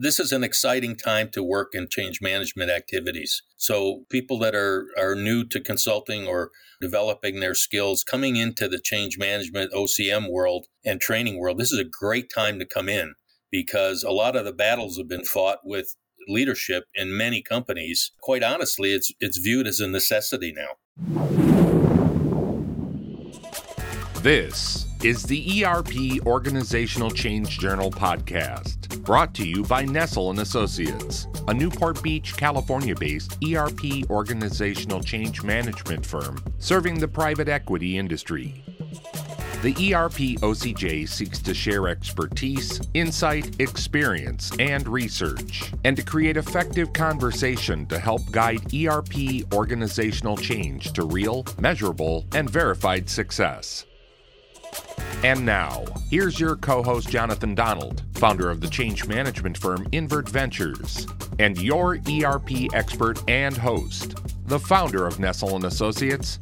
This is an exciting time to work in change management activities. So people that are new to consulting or developing their skills, coming into the change management OCM world and training world, this is a great time to come in because a lot of the battles have been fought with leadership in many companies. Quite honestly, it's viewed as a necessity now. This is the ERP Organizational Change Journal podcast, brought to you by Nestle & Associates, a Newport Beach, California-based ERP organizational change management firm serving the private equity industry. The ERP OCJ seeks to share expertise, insight, experience, and research, and to create effective conversation to help guide ERP organizational change to real, measurable, and verified success. And now, here's your co-host Jonathan Donald, founder of the change management firm Invert Ventures, and your ERP expert and host, the founder of Nestle & Associates,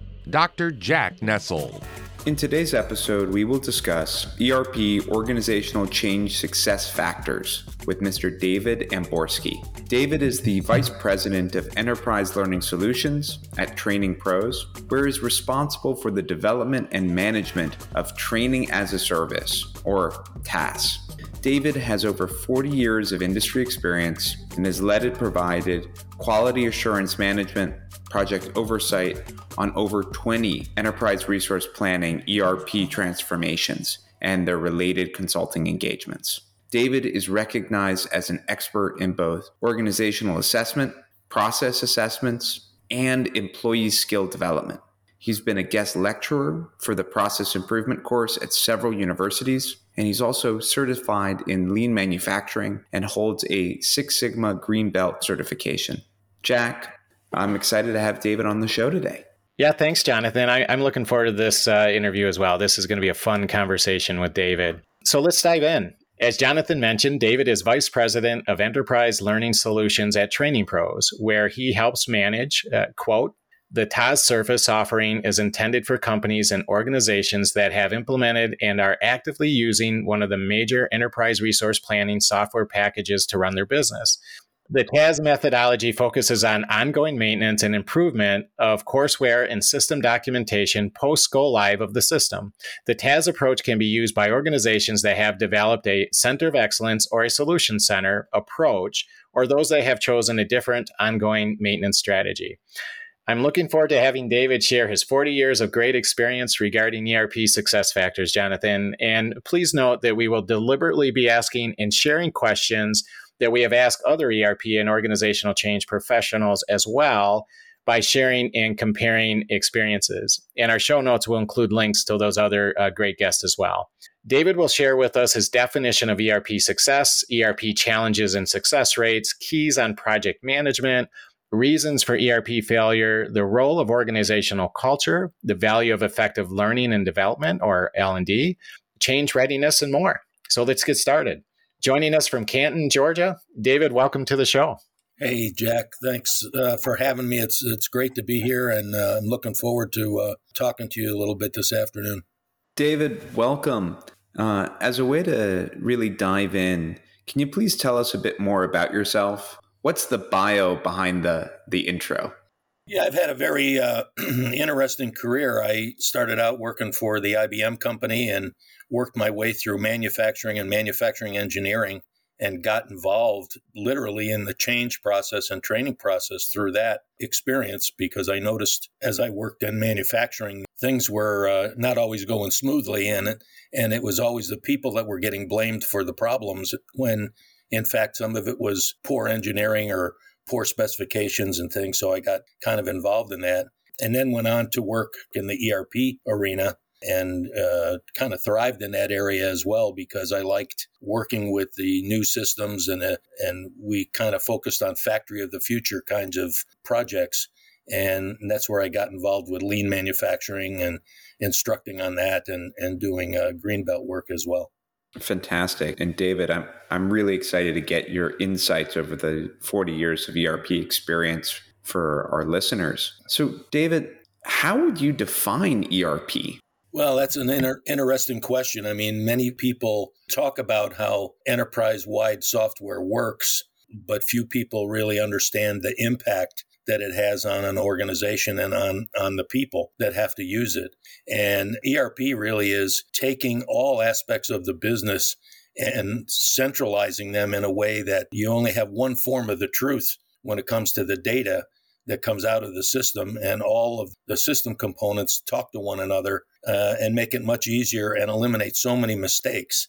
Dr. Jack Nestle. In today's episode, we will discuss ERP organizational change success factors with Mr. David Amborski. David is the Vice President of Enterprise Learning Solutions at Training Pros, where he is responsible for the development and management of Training as a Service, or TAS. David has over 40 years of industry experience and has led and provided quality assurance management, project oversight on over 20 enterprise resource planning ERP transformations and their related consulting engagements. David is recognized as an expert in both organizational assessment, process assessments, and employee skill development. He's been a guest lecturer for the process improvement course at several universities, and he's also certified in lean manufacturing and holds a Six Sigma Green Belt certification. Jack, I'm excited to have David on the show today. Yeah, thanks, Jonathan. I'm looking forward to this interview as well. This is going to be a fun conversation with David. So let's dive in. As Jonathan mentioned, David is Vice President of Enterprise Learning Solutions at Training Pros, where he helps manage, quote, the TAS Surface offering is intended for companies and organizations that have implemented and are actively using one of the major enterprise resource planning software packages to run their business. The TAS methodology focuses on ongoing maintenance and improvement of courseware and system documentation post-go-live of the system. The TAS approach can be used by organizations that have developed a center of excellence or a solution center approach, or those that have chosen a different ongoing maintenance strategy. I'm looking forward to having David share his 40 years of great experience regarding ERP success factors, Jonathan. And please note that we will deliberately be asking and sharing questions that we have asked other ERP and organizational change professionals as well by sharing and comparing experiences. And our show notes will include links to those other great guests as well. David will share with us his definition of ERP success, ERP challenges and success rates, keys on project management, reasons for ERP failure, the role of organizational culture, the value of effective learning and development, or L&D, change readiness, and more. So let's get started. Joining us from Canton, Georgia, David, welcome to the show. Hey, Jack, thanks for having me. It's great to be here, and I'm looking forward to talking to you a little bit this afternoon. David, welcome. As a way to really dive in, can you please tell us a bit more about yourself? What's the bio behind the intro? Yeah, I've had a very interesting career. I started out working for the IBM company and worked my way through manufacturing and manufacturing engineering and got involved literally in the change process and training process through that experience because I noticed as I worked in manufacturing, things were not always going smoothly in it. And it was always the people that were getting blamed for the problems when, in fact, some of it was poor engineering or poor specifications and things. So I got kind of involved in that and then went on to work in the ERP arena and kind of thrived in that area as well because I liked working with the new systems and we kind of focused on factory of the future kinds of projects. And that's where I got involved with lean manufacturing and instructing on that and doing Greenbelt work as well. Fantastic. And David, I'm really excited to get your insights over the 40 years of ERP experience for our listeners. So David, how would you define ERP? Well, that's an interesting question. I mean, many people talk about how enterprise-wide software works, but few people really understand the impact that it has on an organization and on the people that have to use it. And ERP really is taking all aspects of the business and centralizing them in a way that you only have one form of the truth when it comes to the data that comes out of the system, and all of the system components talk to one another and make it much easier and eliminate so many mistakes.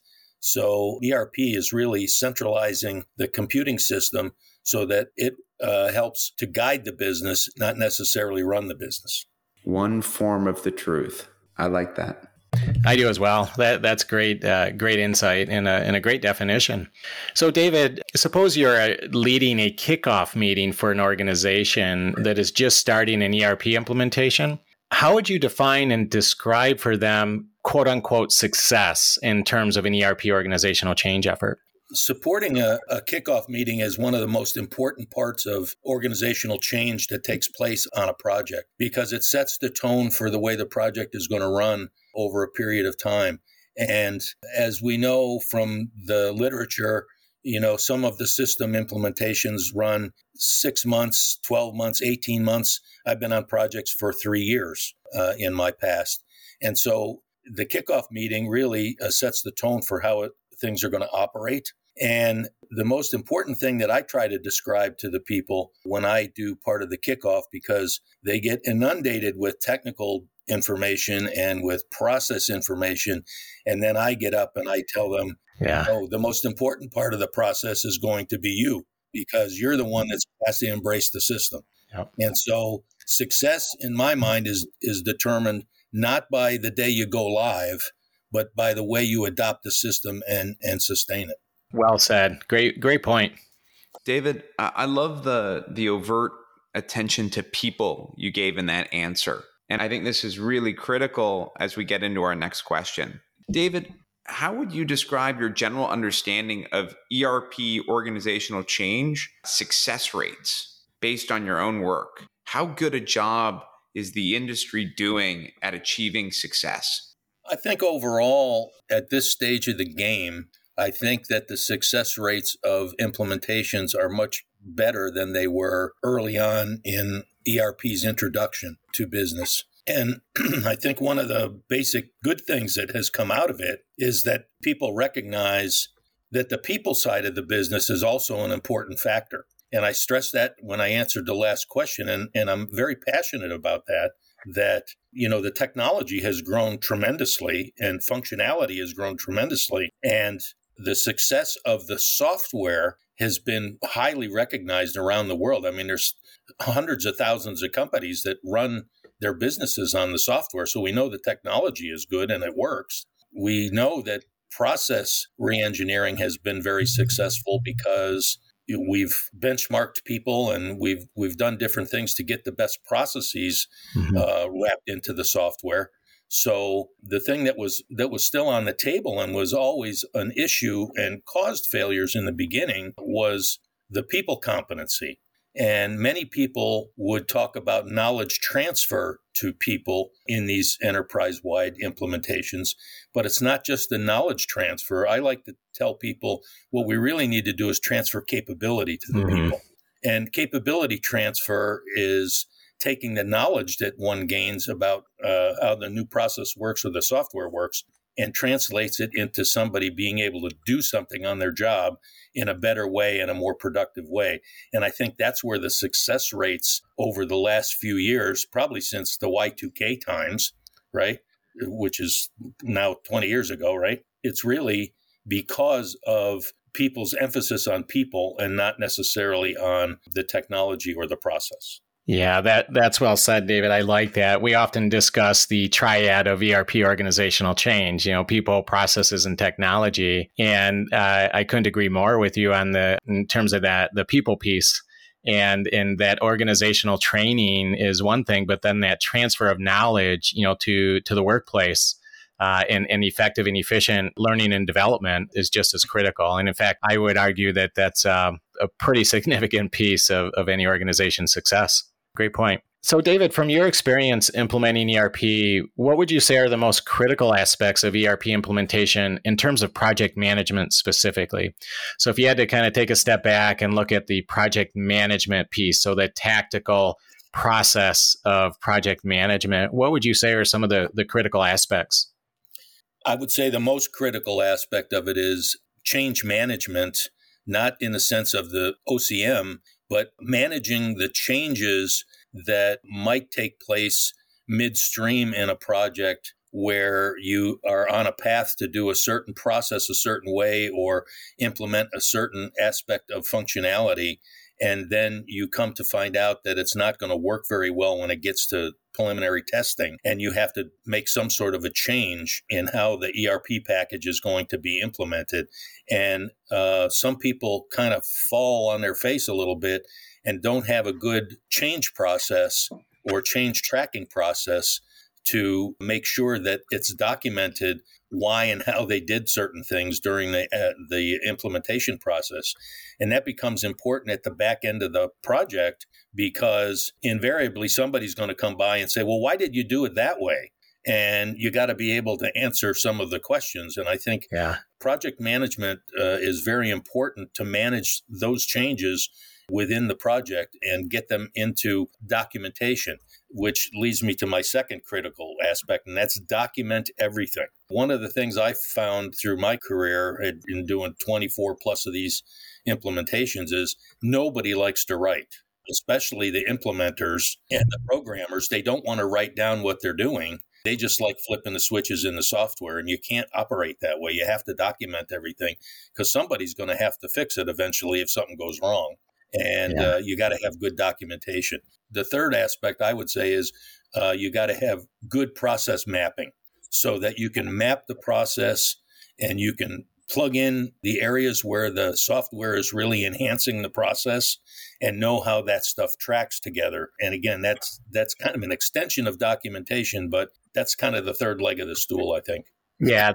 So ERP is really centralizing the computing system so that it helps to guide the business, not necessarily run the business. One form of the truth. I like that. I do as well. That's great, great insight and a great definition. So, David, suppose you're leading a kickoff meeting for an organization that is just starting an ERP implementation. How would you define and describe for them, quote unquote, success in terms of an ERP organizational change effort? Supporting a kickoff meeting is one of the most important parts of organizational change that takes place on a project, because it sets the tone for the way the project is going to run over a period of time. And as we know from the literature, some of the system implementations run 6 months, 12 months, 18 months. I've been on projects for 3 years in my past. And so the kickoff meeting really sets the tone for how things are going to operate. And the most important thing that I try to describe to the people when I do part of the kickoff, because they get inundated with technical information and with process information, and then I get up and I tell them, the most important part of the process is going to be you, because you're the one that has to embrace the system. Yep. And so success, in my mind, is determined not by the day you go live, but by the way you adopt the system and sustain it. Well said. Great point. David, I love the overt attention to people you gave in that answer. And I think this is really critical as we get into our next question. David, how would you describe your general understanding of ERP organizational change success rates based on your own work? How good a job is the industry doing at achieving success? I think overall, at this stage of the game, I think that the success rates of implementations are much better than they were early on in ERP's introduction to business. And I think one of the basic good things that has come out of it is that people recognize that the people side of the business is also an important factor. And I stressed that when I answered the last question, and I'm very passionate about that the technology has grown tremendously and functionality has grown tremendously. And the success of the software has been highly recognized around the world. I mean, there's hundreds of thousands of companies that run their businesses on the software. So we know the technology is good and it works. We know that process reengineering has been very successful because we've benchmarked people and we've done different things to get the best processes wrapped into the software. So the thing that was still on the table and was always an issue and caused failures in the beginning was the people competency. And many people would talk about knowledge transfer to people in these enterprise-wide implementations, but it's not just the knowledge transfer. I like to tell people what we really need to do is transfer capability to the people. And capability transfer is taking the knowledge that one gains about how the new process works or the software works and translates it into somebody being able to do something on their job in a better way and a more productive way. And I think that's where the success rates over the last few years, probably since the Y2K times, right, which is now 20 years ago, right? It's really because of people's emphasis on people and not necessarily on the technology or the process. Yeah, that's well said, David. I like that. We often discuss the triad of ERP organizational change, people, processes, and technology. And I couldn't agree more with you in terms of the people piece. And in that organizational training is one thing, but then that transfer of knowledge, to the workplace and effective and efficient learning and development is just as critical. And in fact, I would argue that that's a pretty significant piece of any organization's success. Great point. So, David, from your experience implementing ERP, what would you say are the most critical aspects of ERP implementation in terms of project management specifically? So, if you had to kind of take a step back and look at the project management piece, so the tactical process of project management, what would you say are some of the critical aspects? I would say the most critical aspect of it is change management, not in the sense of the OCM, but managing the changes that might take place midstream in a project where you are on a path to do a certain process a certain way or implement a certain aspect of functionality. And then you come to find out that it's not going to work very well when it gets to preliminary testing. And you have to make some sort of a change in how the ERP package is going to be implemented. And some people kind of fall on their face a little bit and don't have a good change process or change tracking process to make sure that it's documented why and how they did certain things during the implementation process. And that becomes important at the back end of the project because invariably somebody's going to come by and say, well, why did you do it that way? And you got to be able to answer some of the questions. And I think project management is very important to manage those changes within the project and get them into documentation, which leads me to my second critical aspect, and that's document everything. One of the things I found through my career in doing 24 plus of these implementations is nobody likes to write, especially the implementers and the programmers. They don't want to write down what they're doing. They just like flipping the switches in the software, and you can't operate that way. You have to document everything because somebody's going to have to fix it eventually if something goes wrong. And you got to have good documentation. The third aspect I would say is you got to have good process mapping so that you can map the process and you can plug in the areas where the software is really enhancing the process and know how that stuff tracks together. And again, that's kind of an extension of documentation, but that's kind of the third leg of the stool, I think. Yeah,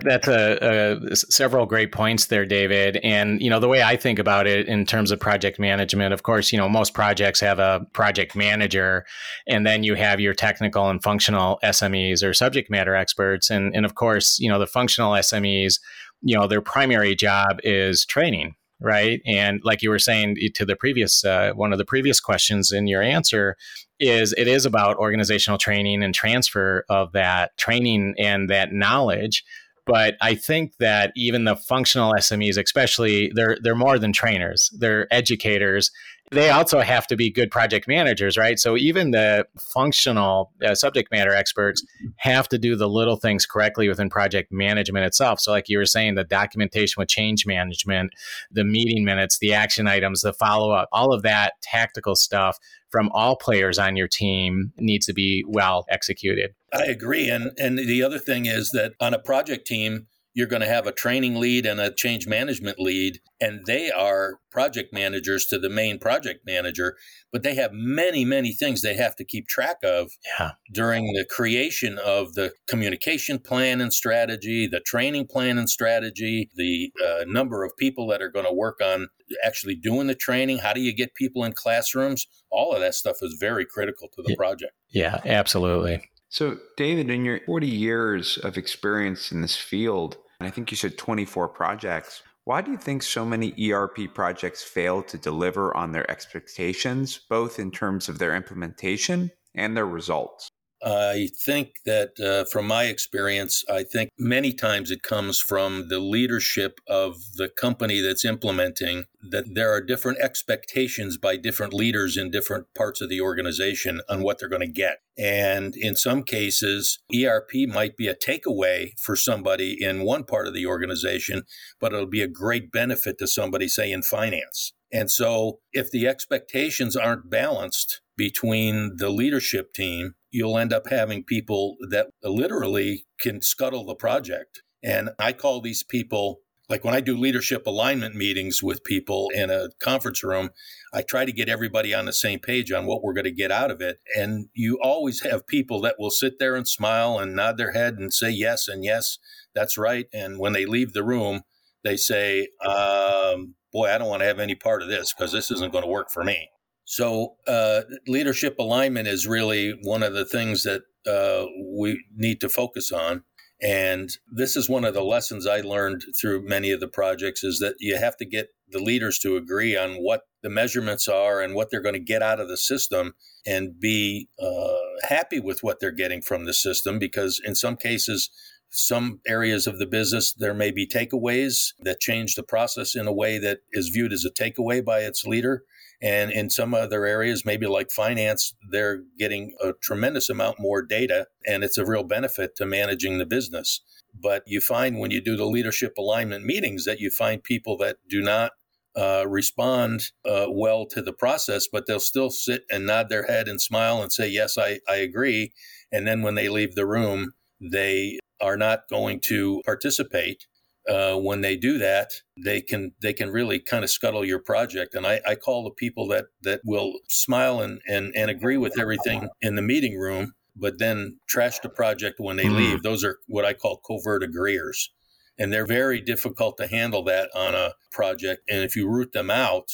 that's several great points there, David. And, the way I think about it in terms of project management, of course, most projects have a project manager, and then you have your technical and functional SMEs or subject matter experts. And of course, the functional SMEs, their primary job is training, right? And like you were saying to the previous, one of the previous questions in your answer, it is about organizational training and transfer of that training and that knowledge. But I think that even the functional SMEs, especially, they're more than trainers. They're educators. They also have to be good project managers, right? So even the functional subject matter experts have to do the little things correctly within project management itself. So like you were saying, the documentation with change management, the meeting minutes, the action items, the follow-up, all of that tactical stuff from all players on your team needs to be well executed. I agree. And the other thing is that on a project team, you're going to have a training lead and a change management lead, and they are project managers to the main project manager, but they have many, many things they have to keep track of during the creation of the communication plan and strategy, the training plan and strategy, the number of people that are going to work on actually doing the training. How do you get people in classrooms? All of that stuff is very critical to the project. Yeah, absolutely. So, David, in your 40 years of experience in this field, I think you said 24 projects. Why do you think so many ERP projects fail to deliver on their expectations, both in terms of their implementation and their results? I think that from my experience, I think many times it comes from the leadership of the company that's implementing, that there are different expectations by different leaders in different parts of the organization on what they're going to get. And in some cases, ERP might be a takeaway for somebody in one part of the organization, but it'll be a great benefit to somebody, say, in finance. And so if the expectations aren't balanced between the leadership team, you'll end up having people that literally can scuttle the project. And I call these people, like when I do leadership alignment meetings with people in a conference room, I try to get everybody on the same page on what we're going to get out of it. And you always have people that will sit there and smile and nod their head and say yes, and yes, that's right. And when they leave the room, they say, boy, I don't want to have any part of this because this isn't going to work for me. So leadership alignment is really one of the things that we need to focus on. And this is one of the lessons I learned through many of the projects, is that you have to get the leaders to agree on what the measurements are and what they're going to get out of the system, and be happy with what they're getting from the system. Because in some cases, some areas of the business, there may be takeaways that change the process in a way that is viewed as a takeaway by its leader. And in some other areas, maybe like finance, they're getting a tremendous amount more data, and it's a real benefit to managing the business. But you find when you do the leadership alignment meetings that you find people that do not respond well to the process, but they'll still sit and nod their head and smile and say, yes, I agree. And then when they leave the room, they are not going to participate. When they do that, they can really kind of scuttle your project. And I call the people that will smile and agree with everything in the meeting room, but then trash the project when they leave. Those are what I call covert agreeers. And they're very difficult to handle that on a project. And if you root them out,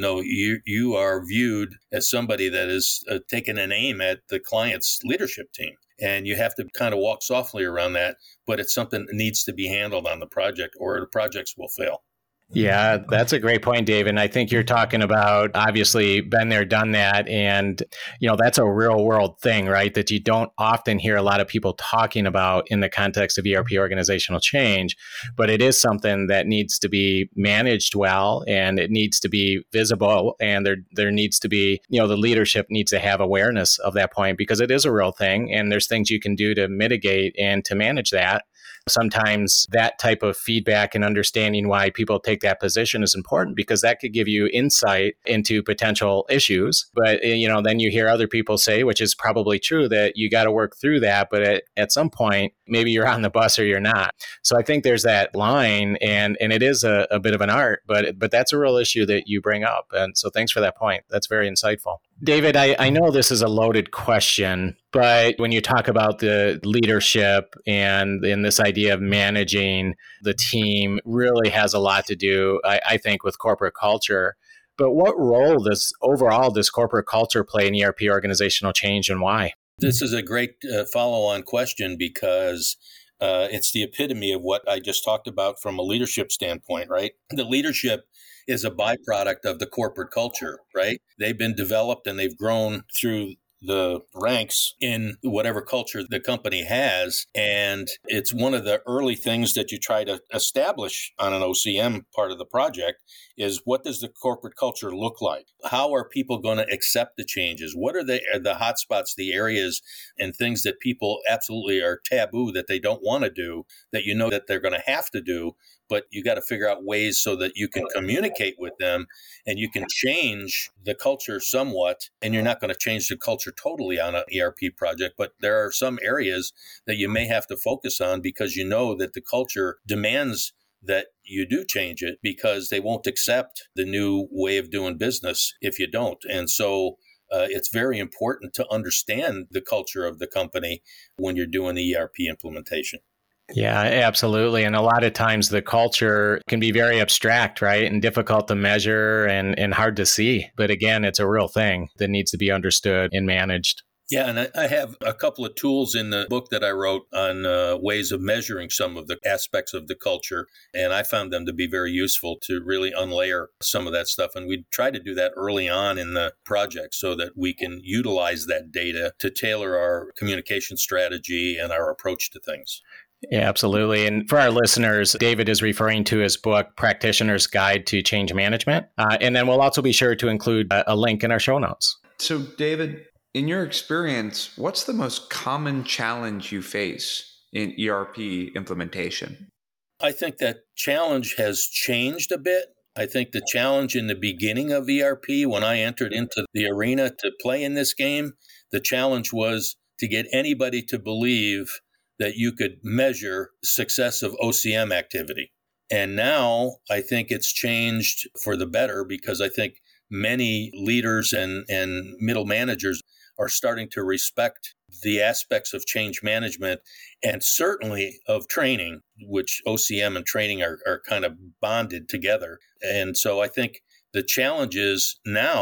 you are viewed as somebody that is taking an aim at the client's leadership team. And you have to kind of walk softly around that, but it's something that needs to be handled on the project, or the projects will fail. Yeah, that's a great point, Dave. And I think you're talking about, obviously, been there, done that. And, that's a real world thing, right? That you don't often hear a lot of people talking about in the context of ERP organizational change. But it is something that needs to be managed well, and it needs to be visible. And there needs to be, the leadership needs to have awareness of that point, because it is a real thing. And there's things you can do to mitigate and to manage that. Sometimes that type of feedback and understanding why people take that position is important, because that could give you insight into potential issues. But, then you hear other people say, which is probably true, that you got to work through that. But at some point, maybe you're on the bus or you're not. So I think there's that line, and it is a bit of an art, but that's a real issue that you bring up. And so thanks for that point. That's very insightful. David, I know this is a loaded question, but when you talk about the leadership and this idea of managing the team, really has a lot to do, I think, with corporate culture. But what role does corporate culture play in ERP organizational change, and why? This is a great follow-on question, because it's the epitome of what I just talked about from a leadership standpoint, right? The leadership is a byproduct of the corporate culture, right? They've been developed and they've grown through the ranks in whatever culture the company has. And it's one of the early things that you try to establish on an OCM part of the project is, what does the corporate culture look like? How are people going to accept the changes? What are the hot spots, the areas and things that people absolutely are taboo, that they don't want to do, that that they're going to have to do? But you got to figure out ways so that you can communicate with them and you can change the culture somewhat. And you're not going to change the culture totally on an ERP project, but there are some areas that you may have to focus on, because that the culture demands that you do change it, because they won't accept the new way of doing business if you don't. And so it's very important to understand the culture of the company when you're doing the ERP implementation. Yeah, absolutely. And a lot of times the culture can be very abstract, right? And difficult to measure and hard to see. But again, it's a real thing that needs to be understood and managed. Yeah, and I have a couple of tools in the book that I wrote on ways of measuring some of the aspects of the culture. And I found them to be very useful to really unlayer some of that stuff. And we try to do that early on in the project so that we can utilize that data to tailor our communication strategy and our approach to things. Yeah, absolutely. And for our listeners, David is referring to his book, Practitioner's Guide to Change Management. And then we'll also be sure to include a link in our show notes. So, David, in your experience, what's the most common challenge you face in ERP implementation? I think that challenge has changed a bit. I think the challenge in the beginning of ERP, when I entered into the arena to play in this game, the challenge was to get anybody to believe that you could measure success of OCM activity. And now I think it's changed for the better, because I think many leaders and middle managers are starting to respect the aspects of change management and certainly of training, which OCM and training are kind of bonded together. And so I think the challenges now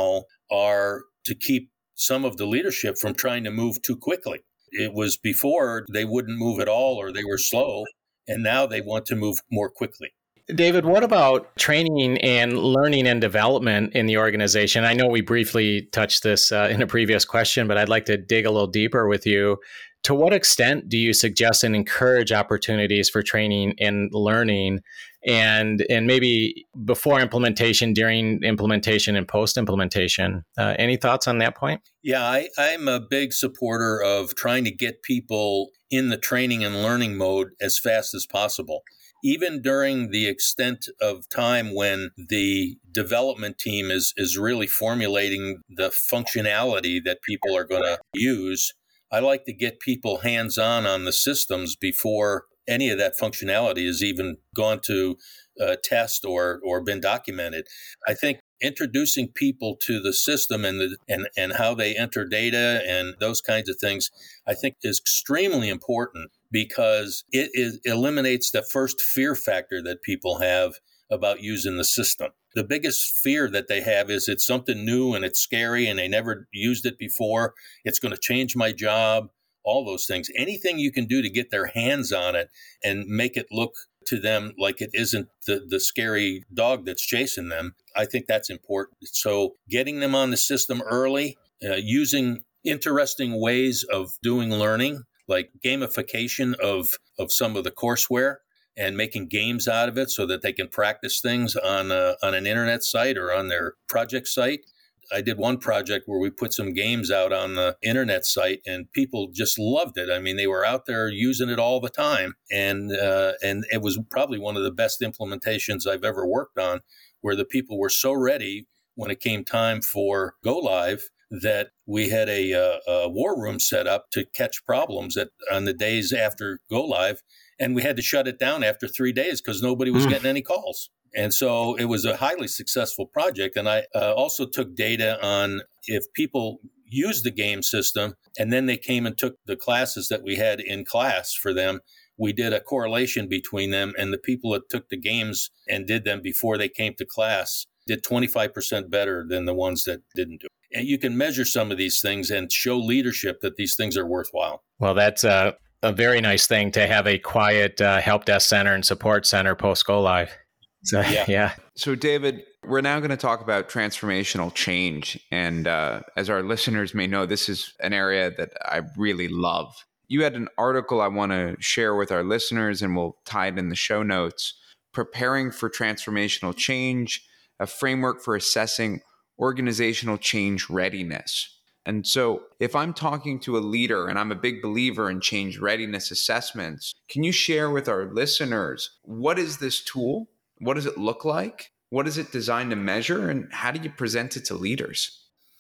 are to keep some of the leadership from trying to move too quickly. It was before they wouldn't move at all or they were slow, and now they want to move more quickly. David, what about training and learning and development in the organization? I know we briefly touched this in a previous question, but I'd like to dig a little deeper with you. To what extent do you suggest and encourage opportunities for training and learning, and maybe before implementation, during implementation, and post-implementation? Any thoughts on that point? Yeah, I'm a big supporter of trying to get people in the training and learning mode as fast as possible. Even during the extent of time when the development team is really formulating the functionality that people are going to use, I like to get people hands-on the systems before any of that functionality has even gone to test or been documented. I think introducing people to the system and how they enter data and those kinds of things, I think is extremely important, because it eliminates the first fear factor that people have about using the system. The biggest fear that they have is it's something new and it's scary and they never used it before. It's going to change my job, all those things. Anything you can do to get their hands on it and make it look to them like it isn't the scary dog that's chasing them, I think that's important. So getting them on the system early, using interesting ways of doing learning, like gamification of some of the courseware and making games out of it so that they can practice things on an internet site or on their project site. I did one project where we put some games out on the internet site and people just loved it. I mean, they were out there using it all the time. And it was probably one of the best implementations I've ever worked on, where the people were so ready when it came time for go live that we had a war room set up to catch problems on the days after go live. And we had to shut it down after 3 days because nobody was getting any calls. And so it was a highly successful project. And I also took data on if people used the game system and then they came and took the classes that we had in class for them. We did a correlation between them, and the people that took the games and did them before they came to class did 25% better than the ones that didn't do it. And you can measure some of these things and show leadership that these things are worthwhile. Well, that's a very nice thing to have a quiet help desk center and support center post go live. So, yeah. So, David, we're now going to talk about transformational change. And as our listeners may know, this is an area that I really love. You had an article I want to share with our listeners, and we'll tie it in the show notes. Preparing for Transformational Change, a framework for assessing organizational change readiness. And so if I'm talking to a leader, and I'm a big believer in change readiness assessments, can you share with our listeners, what is this tool? What does it look like? What is it designed to measure? And how do you present it to leaders?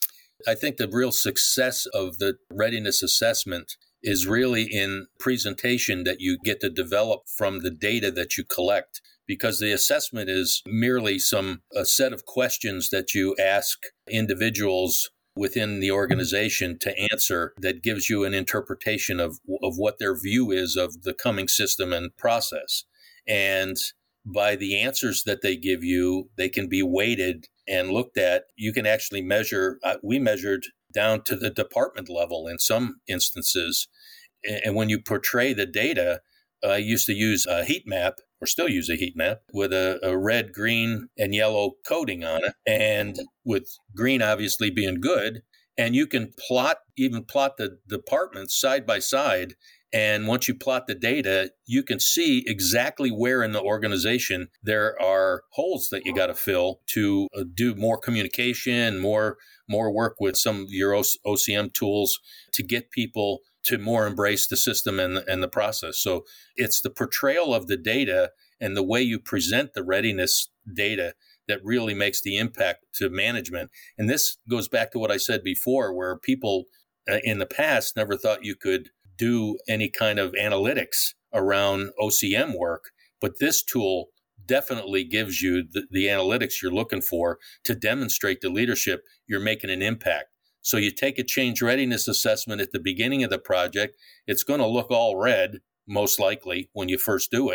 I think the real success of the readiness assessment is really in presentation that you get to develop from the data that you collect, because the assessment is merely a set of questions that you ask individuals within the organization to answer that gives you an interpretation of what their view is of the coming system and process. And by the answers that they give you, they can be weighted and looked at. You can actually measure. We measured down to the department level in some instances. And when you portray the data, I used to use a heat map, or still use a heat map, with a red, green, and yellow coding on it, and with green obviously being good. And you can plot the departments side by side. And once you plot the data, you can see exactly where in the organization there are holes that you got to fill to do more communication, more work with some of your OCM tools to get people to more embrace the system and the process. So it's the portrayal of the data and the way you present the readiness data that really makes the impact to management. And this goes back to what I said before, where people in the past never thought you could do any kind of analytics around OCM work. But this tool definitely gives you the analytics you're looking for to demonstrate to leadership you're making an impact. So you take a change readiness assessment at the beginning of the project. It's going to look all red, most likely, when you first do it.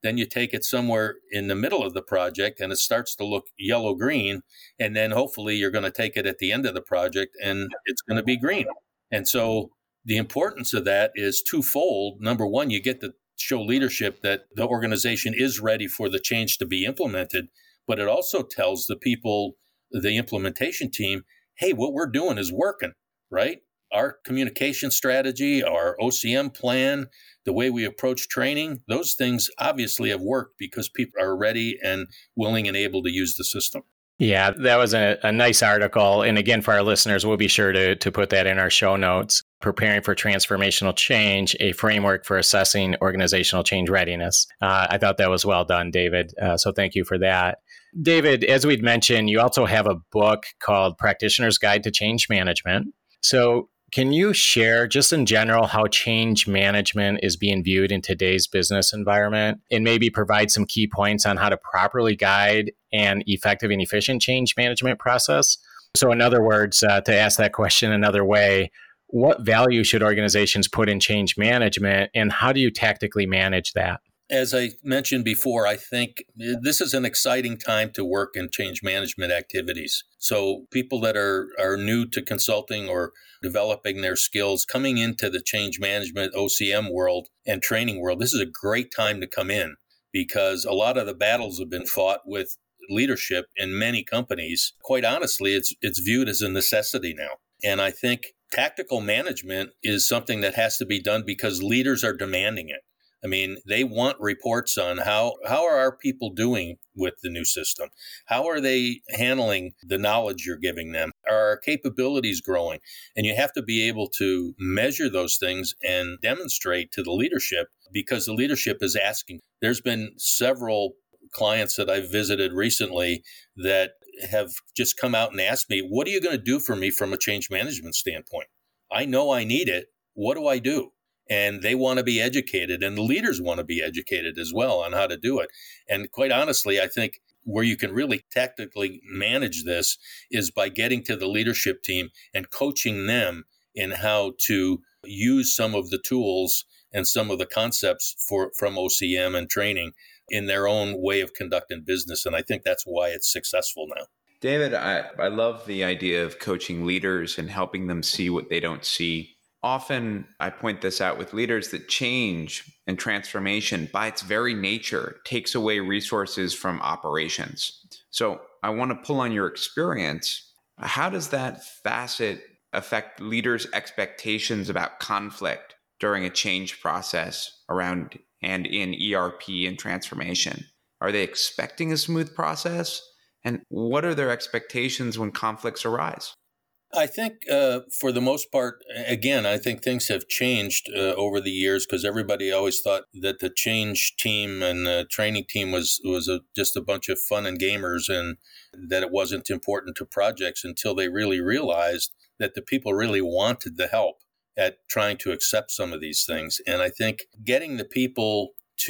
Then you take it somewhere in the middle of the project and it starts to look yellow-green. And then hopefully you're going to take it at the end of the project and it's going to be green. And so the importance of that is twofold. Number one, you get to show leadership that the organization is ready for the change to be implemented, but it also tells the people, the implementation team, hey, what we're doing is working, right? Our communication strategy, our OCM plan, the way we approach training, those things obviously have worked because people are ready and willing and able to use the system. Yeah, that was a nice article. And again, for our listeners, we'll be sure to put that in our show notes. Preparing for Transformational Change, a framework for assessing organizational change readiness. I thought that was well done, David. So thank you for that. David, as we'd mentioned, you also have a book called Practitioner's Guide to Change Management. So can you share just in general how change management is being viewed in today's business environment and maybe provide some key points on how to properly guide an effective and efficient change management process? So in other words, to ask that question another way, what value should organizations put in change management and how do you tactically manage that? As I mentioned before, I think this is an exciting time to work in change management activities. So people that are new to consulting or developing their skills, coming into the change management OCM world and training world, this is a great time to come in because a lot of the battles have been fought with leadership in many companies. Quite honestly, it's viewed as a necessity now. And I think tactical management is something that has to be done because leaders are demanding it. I mean, they want reports on how are our people doing with the new system? How are they handling the knowledge you're giving them? Are our capabilities growing? And you have to be able to measure those things and demonstrate to the leadership because the leadership is asking. There's been several clients that I've visited recently that have just come out and asked me, what are you going to do for me from a change management standpoint? I know I need it. What do I do? And they want to be educated, and the leaders want to be educated as well on how to do it. And quite honestly, I think where you can really tactically manage this is by getting to the leadership team and coaching them in how to use some of the tools and some of the concepts from OCM and training in their own way of conducting business. And I think that's why it's successful now. David, I love the idea of coaching leaders and helping them see what they don't see. Often I point this out with leaders that change and transformation by its very nature takes away resources from operations. So I want to pull on your experience. How does that facet affect leaders' expectations about conflict during a change process around and in ERP and transformation? Are they expecting a smooth process? And what are their expectations when conflicts arise? I think for the most part, again, I think things have changed over the years because everybody always thought that the change team and the training team was just a bunch of fun and gamers and that it wasn't important to projects until they really realized that the people really wanted the help at trying to accept some of these things. And I think getting the people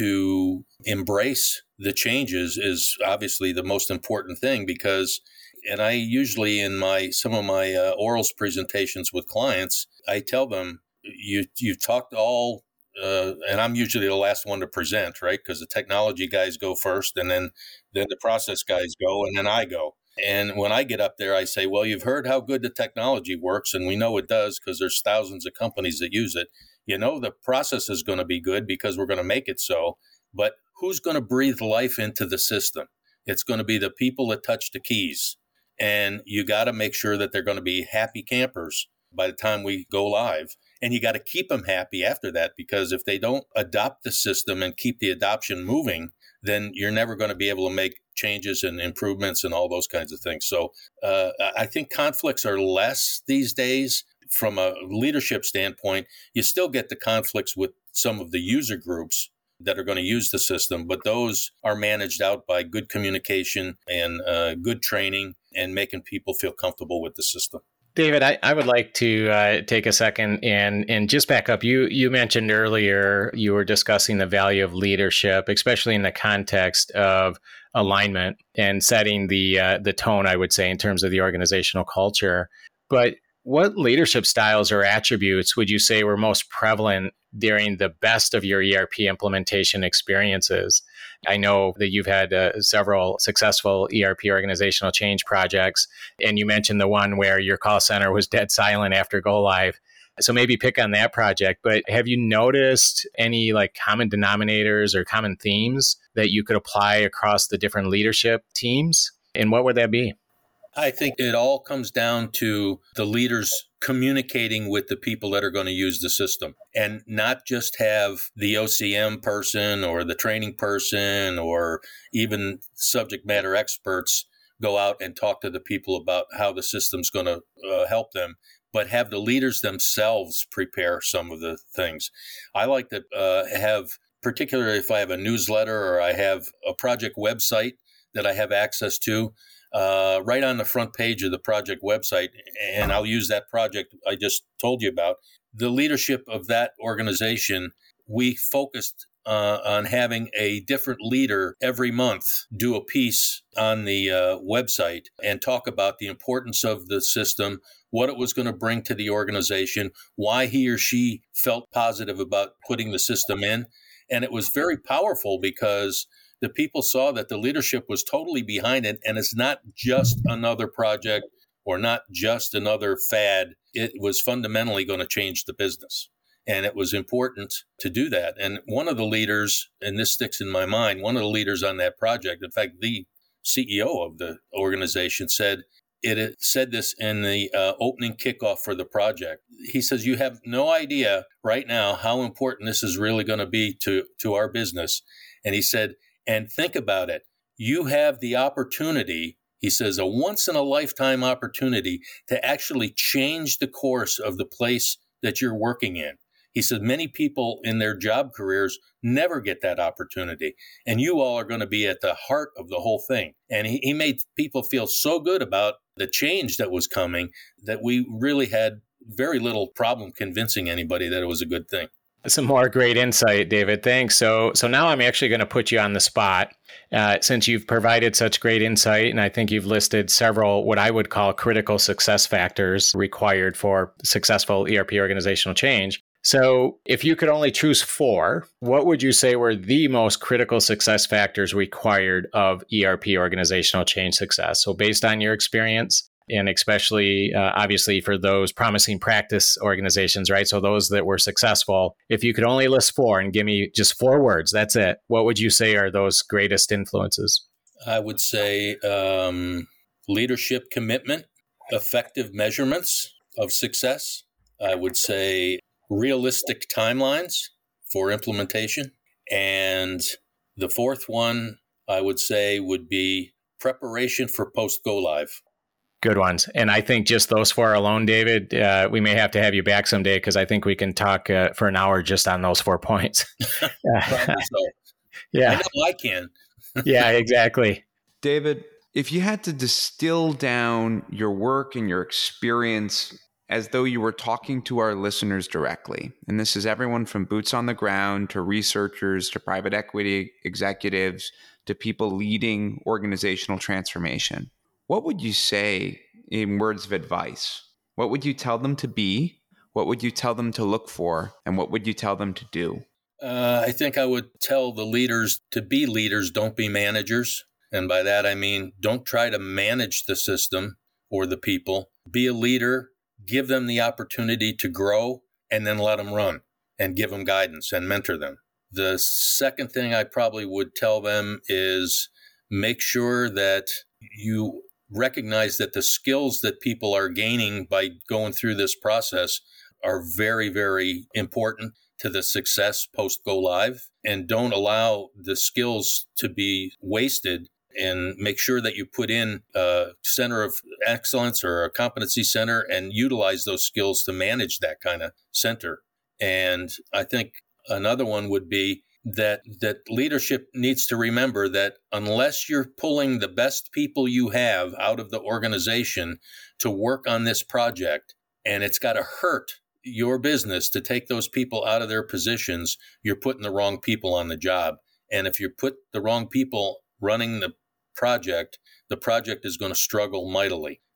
to embrace the changes is obviously the most important thing because and I usually in some of my orals presentations with clients, I tell them, you've talked all, and I'm usually the last one to present, right? Because the technology guys go first and then the process guys go and then I go. And when I get up there, I say, well, you've heard how good the technology works and we know it does because there's thousands of companies that use it. You know, the process is going to be good because we're going to make it so, but who's going to breathe life into the system? It's going to be the people that touch the keys. And you got to make sure that they're going to be happy campers by the time we go live. And you got to keep them happy after that, because if they don't adopt the system and keep the adoption moving, then you're never going to be able to make changes and improvements and all those kinds of things. So I think conflicts are less these days. From a leadership standpoint, you still get the conflicts with some of the user groups that are going to use the system, but those are managed out by good communication and good training and making people feel comfortable with the system. David, I would like to take a second and just back up. You mentioned earlier you were discussing the value of leadership, especially in the context of alignment and setting the tone, I would say, in terms of the organizational culture. But What leadership styles or attributes would you say were most prevalent during the best of your ERP implementation experiences? I know that you've had several successful ERP organizational change projects, and you mentioned the one where your call center was dead silent after go live. So maybe pick on that project, but have you noticed any like common denominators or common themes that you could apply across the different leadership teams? And what would that be? I think it all comes down to the leaders communicating with the people that are going to use the system, and not just have the OCM person or the training person or even subject matter experts go out and talk to the people about how the system's going to help them, but have the leaders themselves prepare some of the things. I like to have, particularly if I have a newsletter or I have a project website that I have access to, right on the front page of the project website, and I'll use that project I just told you about. The leadership of that organization, we focused on having a different leader every month do a piece on the website and talk about the importance of the system, what it was going to bring to the organization, why he or she felt positive about putting the system in. And it was very powerful because the people saw that the leadership was totally behind it, and it's not just another project or not just another fad. It was fundamentally going to change the business, and it was important to do that. And one of the leaders, and this sticks in my mind, one of the leaders on that project, in fact, the CEO of the organization said this in the opening kickoff for the project. He says, "You have no idea right now how important this is really going to be to our business." And he said, "And think about it. You have the opportunity," he says, "a once-in-a-lifetime opportunity to actually change the course of the place that you're working in." He said, "Many people in their job careers never get that opportunity, and you all are going to be at the heart of the whole thing." And he made people feel so good about the change that was coming that we really had very little problem convincing anybody that it was a good thing. Some more great insight, David. Thanks. So now I'm actually going to put you on the spot since you've provided such great insight, and I think you've listed several what I would call critical success factors required for successful ERP organizational change. So if you could only choose 4, what would you say were the most critical success factors required of ERP organizational change success? So based on your experience, and especially, obviously, for those promising practice organizations, right? So those that were successful, if you could only list 4 and give me just 4 words, that's it. What would you say are those greatest influences? I would say leadership commitment, effective measurements of success. I would say realistic timelines for implementation. And the 4th one, I would say, would be preparation for post-go live. Good ones. And I think just those 4 alone, David, we may have to have you back someday because I think we can talk for an hour just on those 4 points. Probably so. Yeah. I know I can. Yeah, exactly. David, if you had to distill down your work and your experience as though you were talking to our listeners directly, and this is everyone from boots on the ground to researchers to private equity executives to people leading organizational transformation, what would you say in words of advice? What would you tell them to be? What would you tell them to look for? And what would you tell them to do? I think I would tell the leaders to be leaders, don't be managers. And by that, I mean, don't try to manage the system or the people. Be a leader, give them the opportunity to grow, and then let them run and give them guidance and mentor them. The second thing I probably would tell them is make sure that you recognize that the skills that people are gaining by going through this process are very, very important to the success post-go live, and don't allow the skills to be wasted, and make sure that you put in a center of excellence or a competency center and utilize those skills to manage that kind of center. And I think another one would be that leadership needs to remember that unless you're pulling the best people you have out of the organization to work on this project, and it's got to hurt your business to take those people out of their positions, you're putting the wrong people on the job. And if you put the wrong people running the project is going to struggle mightily.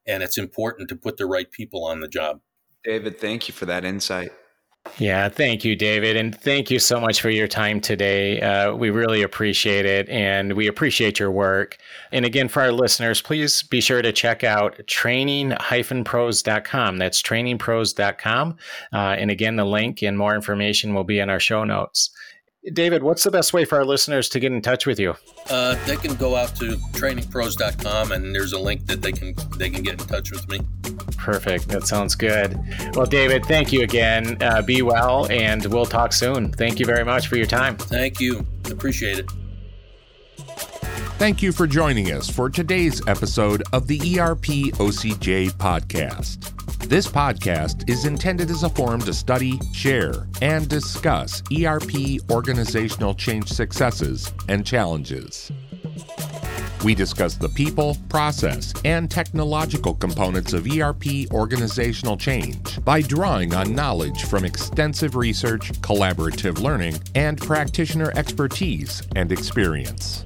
and it's important to put the right people on the job. David, thank you for that insight. Yeah, thank you, David. And thank you so much for your time today. We really appreciate it, and we appreciate your work. And again, for our listeners, please be sure to check out training-pros.com. That's trainingpros.com. And again, the link and more information will be in our show notes. David, what's the best way for our listeners to get in touch with you? They can go out to trainingpros.com, and there's a link that they can get in touch with me. Perfect. That sounds good. Well, David, thank you again. Be well, and we'll talk soon. Thank you very much for your time. Thank you. Appreciate it. Thank you for joining us for today's episode of the ERP OCJ podcast. This podcast is intended as a forum to study, share, and discuss ERP organizational change successes and challenges. We discuss the people, process, and technological components of ERP organizational change by drawing on knowledge from extensive research, collaborative learning, and practitioner expertise and experience.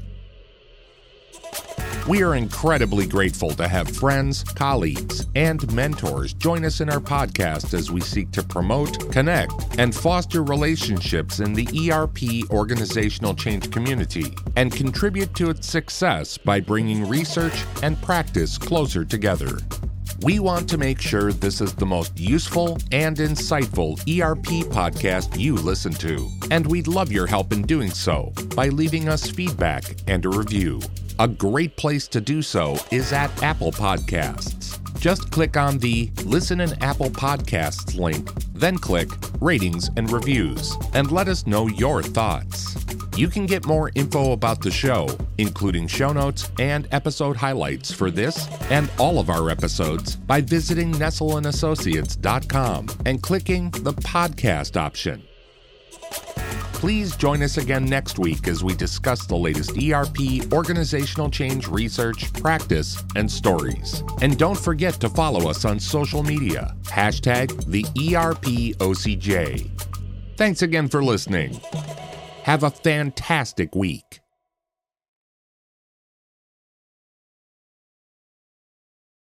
We are incredibly grateful to have friends, colleagues, and mentors join us in our podcast as we seek to promote, connect, and foster relationships in the ERP organizational change community and contribute to its success by bringing research and practice closer together. We want to make sure this is the most useful and insightful ERP podcast you listen to, and we'd love your help in doing so by leaving us feedback and a review. A great place to do so is at Apple Podcasts. Just click on the Listen in Apple Podcasts link, then click Ratings and Reviews, and let us know your thoughts. You can get more info about the show, including show notes and episode highlights for this and all of our episodes, by visiting nestleandassociates.com and clicking the podcast option. Please join us again next week as we discuss the latest ERP organizational change research, practice, and stories. And don't forget to follow us on social media, #TheERPOCJ. Thanks again for listening. Have a fantastic week.